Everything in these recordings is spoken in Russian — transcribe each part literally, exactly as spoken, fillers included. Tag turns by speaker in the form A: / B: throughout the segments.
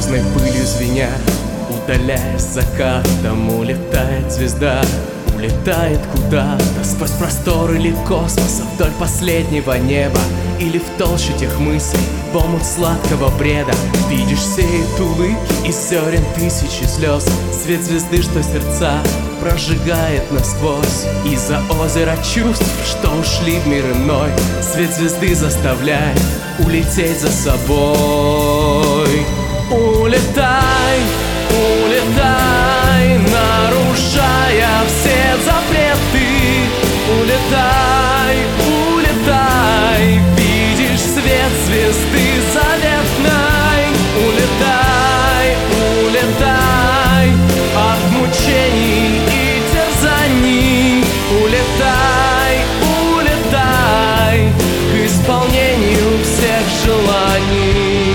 A: звездной пылью звеня, удаляясь закатом, улетает звезда. Улетает куда-то сквозь простор или космоса, вдоль последнего неба, или в толще тех мыслей, в омут сладкого бреда. Видишь, сеет улыбки из зерен тысячи слез, свет звезды, что сердца прожигает насквозь. Из-за озера чувств, что ушли в мир иной, свет звезды заставляет улететь за собой. Улетай, улетай, нарушая все запреты. Улетай, улетай, видишь свет звезды заветной. Улетай, улетай от мучений и терзаний. Улетай, улетай к исполнению всех желаний.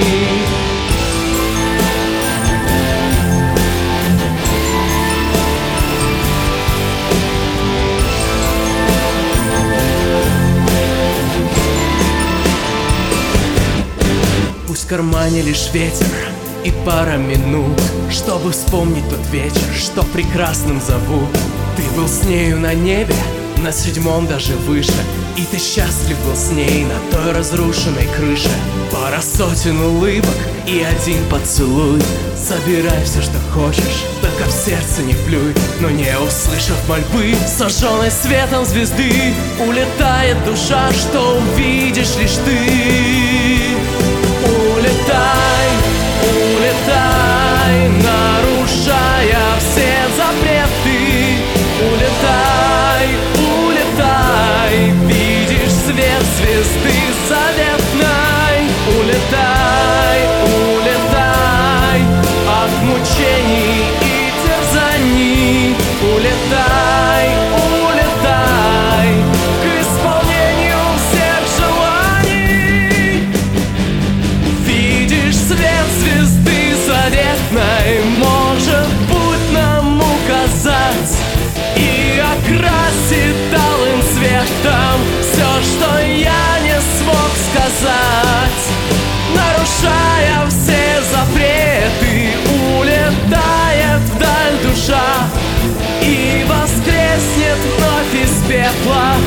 A: В кармане лишь ветер и пара минут, чтобы вспомнить тот вечер, что прекрасным зовут. Ты был с нею на небе, на седьмом даже выше, и ты счастлив был с ней на той разрушенной крыше. Пара сотен улыбок и один поцелуй. Собирай все, что хочешь, только в сердце не плюй. Но не услышав мольбы, сожженной светом звезды, улетает душа, что увидишь лишь ты. Улетай, улетай, нарушая все запреты. Улетай, улетай, видишь свет звезды заветной. Улетай, улетай от мучений и терзаний. Улетай, улетай к исполнению всех желаний. Видишь свет звезды заветной, может путь нам указать и окрасит алым цветом все, что я не смог сказать. Нарушая все запреты, улетает вдаль душа и воскреснет вновь из пепла.